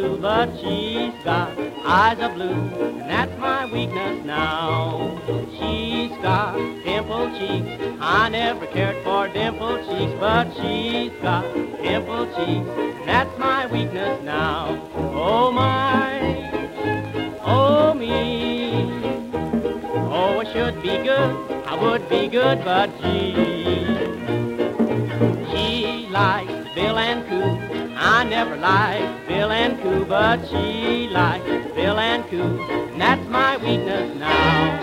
blue, but she's got eyes of blue, and that's my weakness now. She's got dimpled cheeks, I never cared for dimpled cheeks, but she's got dimpled cheeks, and that's my weakness now. Oh my, oh me, oh I should be good, I would be good, but she likes Bill and Coo. I never liked Bill and Coo, but she likes Bill and Coo, and that's my weakness now.